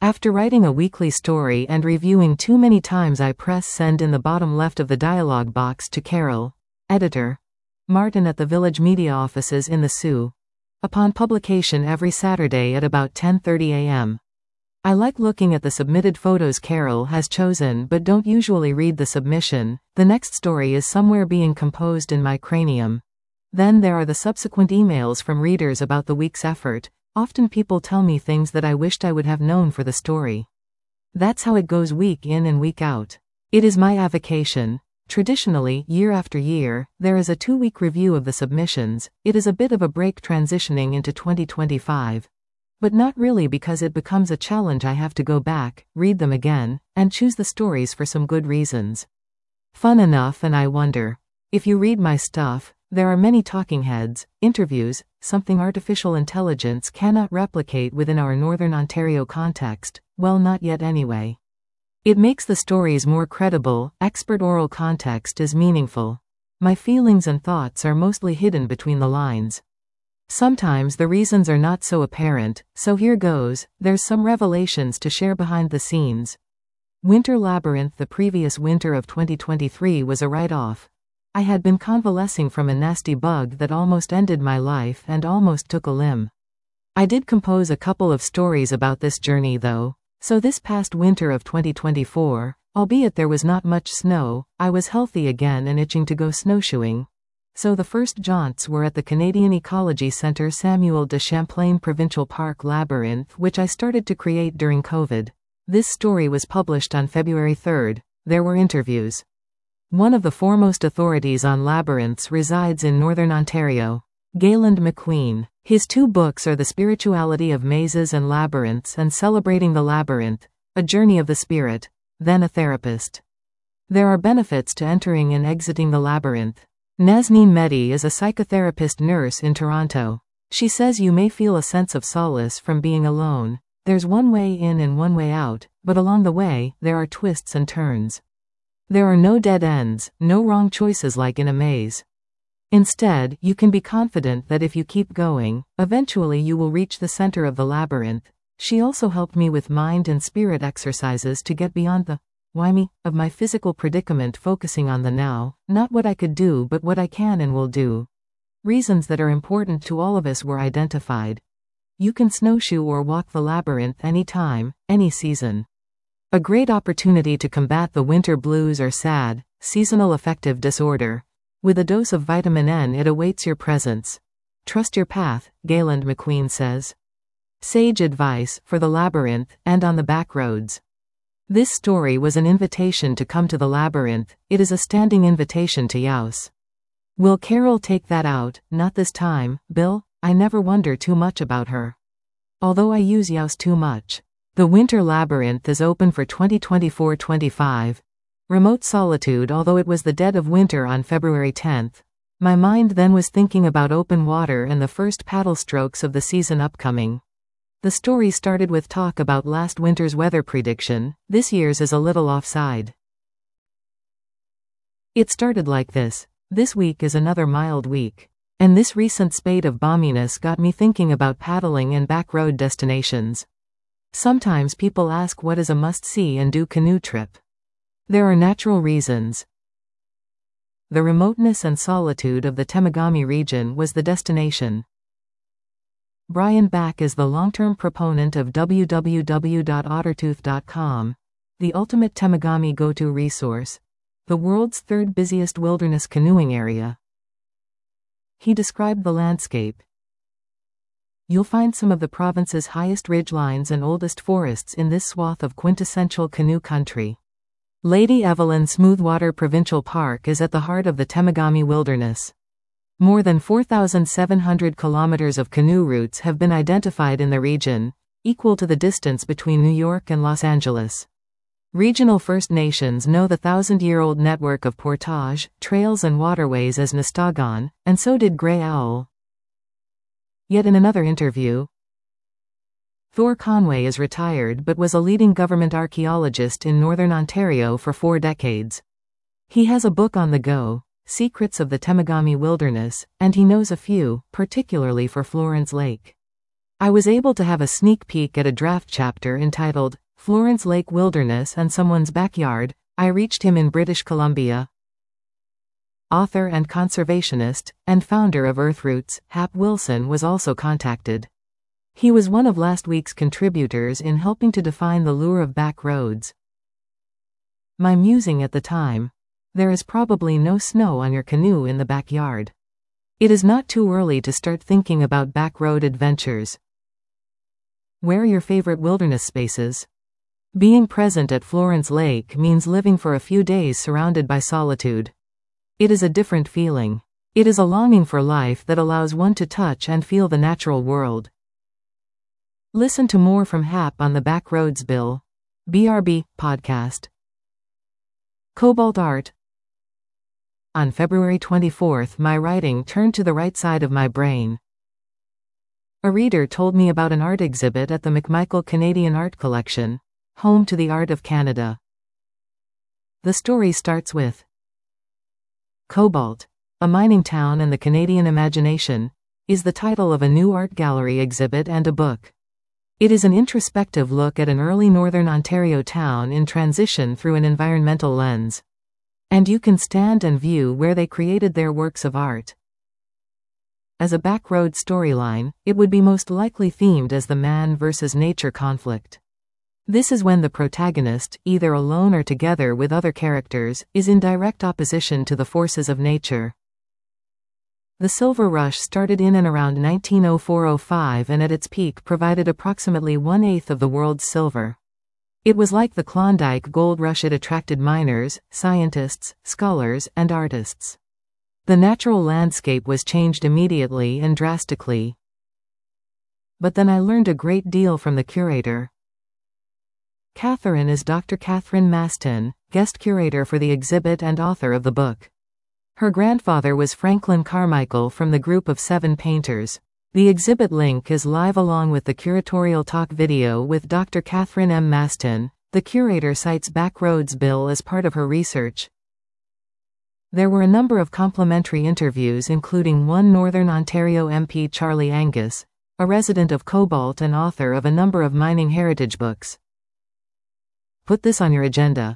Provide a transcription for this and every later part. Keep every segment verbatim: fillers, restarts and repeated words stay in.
After writing a weekly story and reviewing too many times, I press send in the bottom left of the dialog box to Carol, editor, Martin at the Village Media offices in the Sioux. Upon publication every Saturday at about ten thirty a m I like looking at the submitted photos Carol has chosen but don't usually read the submission. The next story is somewhere being composed in my cranium. Then there are the subsequent emails from readers about the week's effort. Often people tell me things that I wished I would have known for the story. That's how it goes week in and week out. It is my avocation. Traditionally, year after year, there is a two-week review of the submissions. It is a bit of a break transitioning into twenty twenty-five. But not really, because it becomes a challenge. I have to go back, read them again, and choose the stories for some good reasons. Fun enough, and I wonder. If you read my stuff, there are many talking heads, interviews, something artificial intelligence cannot replicate within our Northern Ontario context. Well, not yet anyway. It makes the stories more credible. Expert oral context is meaningful. My feelings and thoughts are mostly hidden between the lines. Sometimes the reasons are not so apparent, so here goes. There's some revelations to share behind the scenes. Winter Labyrinth. The previous winter of twenty twenty-three was a write-off. I had been convalescing from a nasty bug that almost ended my life and almost took a limb. I did compose a couple of stories about this journey though. So this past winter of twenty twenty-four, albeit there was not much snow, I was healthy again and itching to go snowshoeing. So the first jaunts were at the Canadian Ecology Centre Samuel de Champlain Provincial Park Labyrinth, which I started to create during COVID. This story was published on February third. There were interviews. One of the foremost authorities on labyrinths resides in Northern Ontario, Gayland McQueen. His two books are The Spirituality of Mazes and Labyrinths and Celebrating the Labyrinth, A Journey of the Spirit, Then a Therapist. There are benefits to entering and exiting the labyrinth. Nazneen Mehdi is a psychotherapist nurse in Toronto. She says you may feel a sense of solace from being alone. There's one way in and one way out, but along the way, there are twists and turns. There are no dead ends, no wrong choices like in a maze. Instead, you can be confident that if you keep going, eventually you will reach the center of the labyrinth. She also helped me with mind and spirit exercises to get beyond the why me of my physical predicament, focusing on the now, not what I could do but what I can and will do. Reasons that are important to all of us were identified. You can snowshoe or walk the labyrinth anytime, any season. A great opportunity to combat the winter blues or SAD, seasonal affective disorder. With a dose of vitamin N it awaits your presence. Trust your path, Gayland McQueen says. Sage advice for the labyrinth and on the back roads. This story was an invitation to come to the labyrinth. It is a standing invitation to Yaus. Will Carol take that out? Not this time, Bill. I never wonder too much about her. Although I use Yaus too much. The Winter Labyrinth is open for twenty twenty-four twenty-five. Remote solitude. Although it was the dead of winter on February tenth, my mind then was thinking about open water and the first paddle strokes of the season upcoming. The story started with talk about last winter's weather prediction. This year's is a little offside. It started like this. This week is another mild week. And this recent spate of balminess got me thinking about paddling and backroad destinations. Sometimes people ask what is a must-see and do canoe trip. There are natural reasons. The remoteness and solitude of the Temagami region was the destination. Brian Back is the long-term proponent of w w w dot ottertooth dot com, the ultimate Temagami go-to resource, the world's third busiest wilderness canoeing area. He described the landscape. You'll find some of the province's highest ridgelines and oldest forests in this swath of quintessential canoe country. Lady Evelyn Smoothwater Provincial Park is at the heart of the Temagami wilderness. More than four thousand seven hundred kilometers of canoe routes have been identified in the region, equal to the distance between New York and Los Angeles. Regional First Nations know the thousand-year-old network of portage, trails and waterways as Nistagon, and so did Grey Owl. Yet in another interview, Thor Conway is retired but was a leading government archaeologist in Northern Ontario for four decades. He has a book on the go, Secrets of the Temagami Wilderness, and he knows a few, particularly for Florence Lake. I was able to have a sneak peek at a draft chapter entitled, Florence Lake Wilderness and Someone's Backyard. I reached him in British Columbia. Author and conservationist, and founder of Earthroots, Hap Wilson was also contacted. He was one of last week's contributors in helping to define the lure of back roads. My musing at the time. There is probably no snow on your canoe in the backyard. It is not too early to start thinking about back road adventures. Where are your favorite wilderness spaces? Being present at Florence Lake means living for a few days surrounded by solitude. It is a different feeling. It is a longing for life that allows one to touch and feel the natural world. Listen to more from Hap on the Back Roads Bill. B R B podcast. Cobalt art. On February twenty-fourth, my writing turned to the right side of my brain. A reader told me about an art exhibit at the McMichael Canadian Art Collection, home to the art of Canada. The story starts with Cobalt, a mining town and the Canadian imagination, is the title of a new art gallery exhibit and a book. It is an introspective look at an early Northern Ontario town in transition through an environmental lens. And you can stand and view where they created their works of art. As a backroad storyline, it would be most likely themed as the man versus nature conflict. This is when the protagonist, either alone or together with other characters, is in direct opposition to the forces of nature. The silver rush started in and around nineteen oh four oh five and at its peak provided approximately one-eighth of the world's silver. It was like the Klondike gold rush. It attracted miners, scientists, scholars, and artists. The natural landscape was changed immediately and drastically. But then I learned a great deal from the curator. Catherine is Doctor Catherine Maston, guest curator for the exhibit and author of the book. Her grandfather was Franklin Carmichael from the group of seven painters. The exhibit link is live along with the curatorial talk video with Doctor Catherine M. Maston. The curator cites Backroads Bill as part of her research. There were a number of complimentary interviews, including one Northern Ontario M P Charlie Angus, a resident of Cobalt and author of a number of mining heritage books. Put this on your agenda.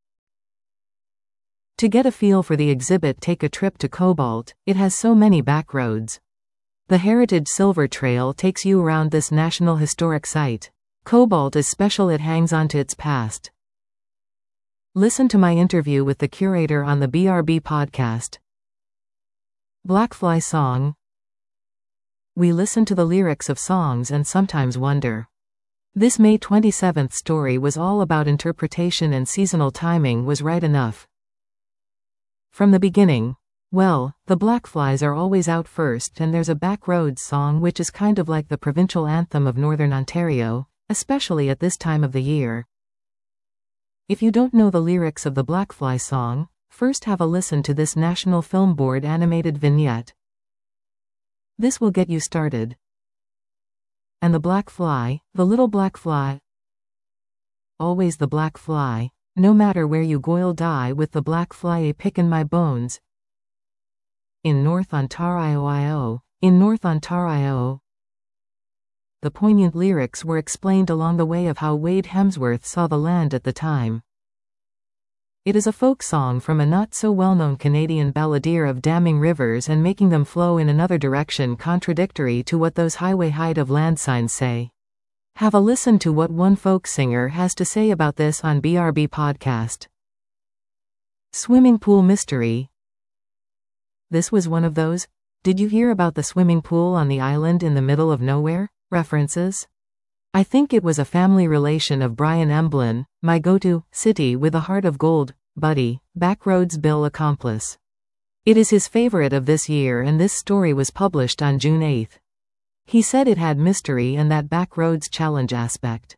To get a feel for the exhibit, take a trip to Cobalt. It has so many back roads. The Heritage Silver Trail takes you around this National Historic Site. Cobalt is special, it hangs on to its past. Listen to my interview with the curator on the B R B podcast. Blackfly Song. We listen to the lyrics of songs and sometimes wonder. This May twenty-seventh story was all about interpretation, and seasonal timing was right enough. From the beginning, well, the Blackflies are always out first, and there's a Backroads song which is kind of like the provincial anthem of Northern Ontario, especially at this time of the year. If you don't know the lyrics of the Blackfly song, first have a listen to this National Film Board animated vignette. This will get you started. And the black fly, the little black fly, always the black fly, no matter where you go'll die with the black fly a pickin' my bones. In North Ontario, in North Ontario. The poignant lyrics were explained along the way of how Wade Hemsworth saw the land at the time. It is a folk song from a not-so-well-known Canadian balladeer of damming rivers and making them flow in another direction, contradictory to what those highway height of land signs say. Have a listen to what one folk singer has to say about this on B R B podcast. Swimming pool mystery. This was one of those, did you hear about the swimming pool on the island in the middle of nowhere? References. I think it was a family relation of Brian Emblin, my go-to city with a heart of gold buddy, Backroads Bill accomplice. It is his favorite of this year, and this story was published on June eighth. He said it had mystery and that Backroads challenge aspect.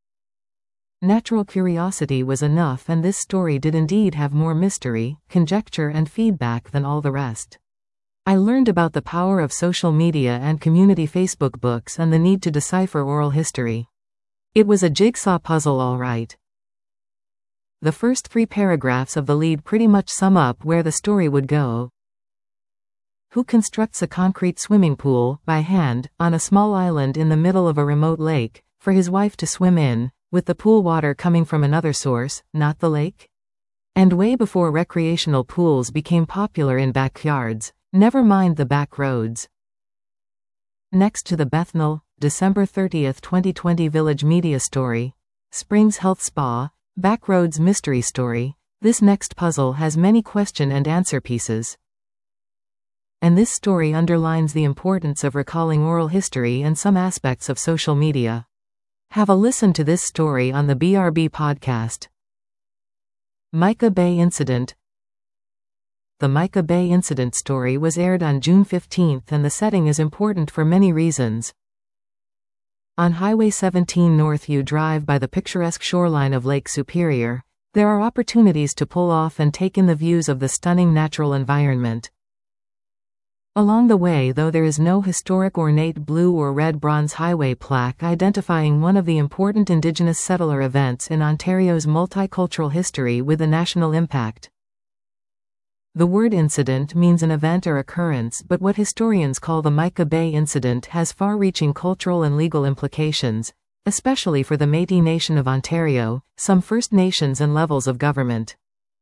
Natural curiosity was enough, and this story did indeed have more mystery, conjecture and feedback than all the rest. I learned about the power of social media and community Facebook books and the need to decipher oral history. It was a jigsaw puzzle, all right. The first three paragraphs of the lead pretty much sum up where the story would go. who constructs a concrete swimming pool, by hand, on a small island in the middle of a remote lake, for his wife to swim in, with the pool water coming from another source, not the lake? And way before recreational pools became popular in backyards, never mind the back roads. Next to the Bethnal, December thirtieth twenty twenty Village Media Story, Springs Health Spa, Backroads Mystery Story, this next puzzle has many question and answer pieces. And this story underlines the importance of recalling oral history and some aspects of social media. Have a listen to this story on the B R B podcast. Mica Bay Incident. The Mica Bay Incident story was aired on June fifteenth, and the setting is important for many reasons. On Highway seventeen North, you drive by the picturesque shoreline of Lake Superior. There are opportunities to pull off and take in the views of the stunning natural environment. Along the way, though, there is no historic ornate blue or red bronze highway plaque identifying one of the important Indigenous settler events in Ontario's multicultural history with a national impact. The word incident means an event or occurrence, but what historians call the Mica Bay Incident has far-reaching cultural and legal implications, especially for the Métis Nation of Ontario, some First Nations and levels of government.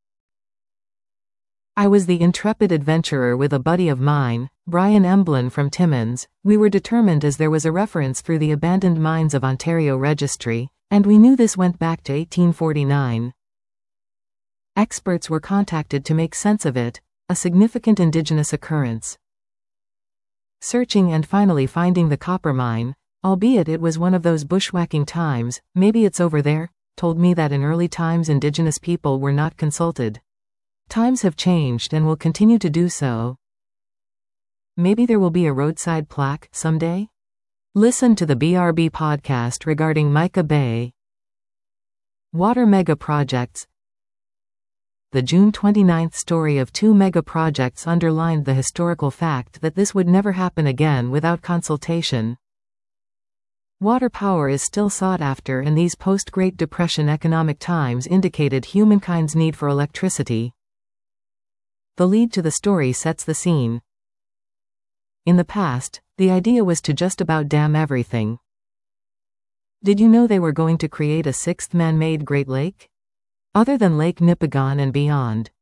I was the intrepid adventurer with a buddy of mine, Brian Emblin from Timmins. We were determined as there was a reference through the Abandoned Mines of Ontario Registry, and we knew this went back to eighteen forty-nine. Experts were contacted to make sense of it, a significant Indigenous occurrence. Searching and finally finding the copper mine, albeit it was one of those bushwhacking times, maybe it's over there, told me that in early times Indigenous people were not consulted. Times have changed and will continue to do so. Maybe there will be a roadside plaque someday? Listen to the B R B podcast regarding Mica Bay. Water mega projects. The June twenty-ninth story of two mega projects underlined the historical fact that this would never happen again without consultation. Water power is still sought after, and these post-Great Depression economic times indicated humankind's need for electricity. The lead to the story sets the scene. In the past, the idea was to just about dam everything. Did you know they were going to create a sixth man-made Great Lake? Other than Lake Nipigon and beyond.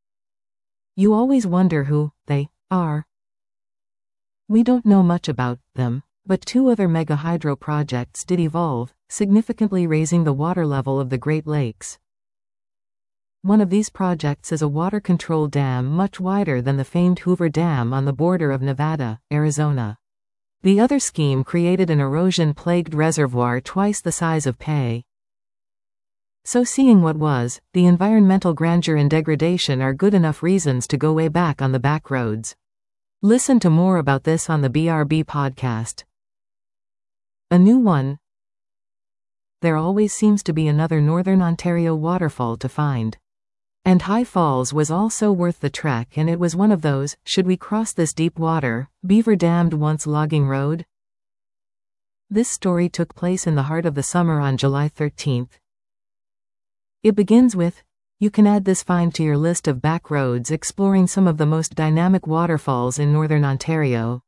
You always wonder who they are. We don't know much about them, but two other mega hydro projects did evolve, significantly raising the water level of the Great Lakes. One of these projects is a water control dam much wider than the famed Hoover Dam on the border of Nevada, Arizona. The other scheme created an erosion-plagued reservoir twice the size of Pay. So seeing what was, the environmental grandeur and degradation are good enough reasons to go way back on the back roads. Listen to more about this on the B R B podcast. A new one. There always seems to be another Northern Ontario waterfall to find. And High Falls was also worth the trek, and it was one of those, should we cross this deep water, beaver-dammed once logging road? This story took place in the heart of the summer on July thirteenth. It begins with, you can add this find to your list of back roads exploring some of the most dynamic waterfalls in Northern Ontario.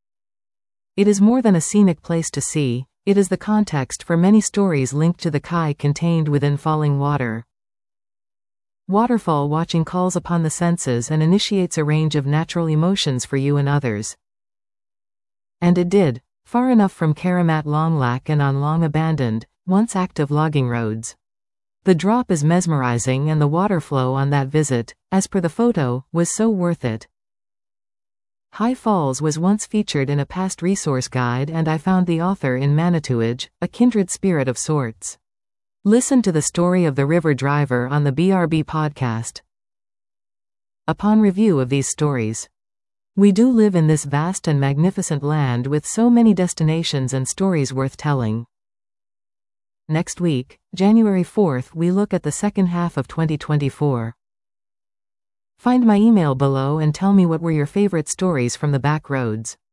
It is more than a scenic place to see, it is the context for many stories linked to the Kai contained within falling water. Waterfall watching calls upon the senses and initiates a range of natural emotions for you and others. And it did, far enough from Karamat Longlac and on long abandoned, once active logging roads. The drop is mesmerizing, and the water flow on that visit, as per the photo, was so worth it. High Falls was once featured in a past resource guide, and I found the author in Manitouwadge, a kindred spirit of sorts. Listen to the story of the river driver on the B R B podcast. Upon review of these stories, we do live in this vast and magnificent land with so many destinations and stories worth telling. Next week, January fourth, we look at the second half of twenty twenty-four. Find my email below and tell me what were your favorite stories from the back roads.